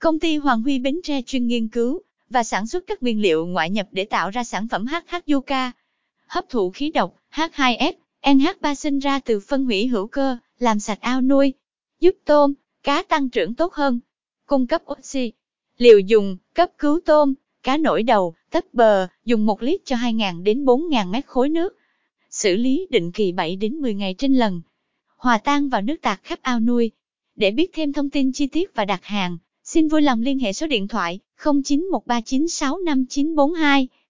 Công ty Hoàng Huy Bến Tre chuyên nghiên cứu và sản xuất các nguyên liệu ngoại nhập để tạo ra sản phẩm HH Yucca. Hấp thụ khí độc H2S, NH3 sinh ra từ phân hủy hữu cơ, làm sạch ao nuôi, giúp tôm, cá tăng trưởng tốt hơn. Cung cấp oxy. Liều dùng, cấp cứu tôm, cá nổi đầu, tấp bờ, dùng 1 lít cho 2.000 đến 4.000 mét khối nước. Xử lý định kỳ 7 đến 10 ngày trên lần. Hòa tan vào nước tạt khắp ao nuôi. Để biết thêm thông tin chi tiết và đặt hàng, xin vui lòng liên hệ số điện thoại 0913965942.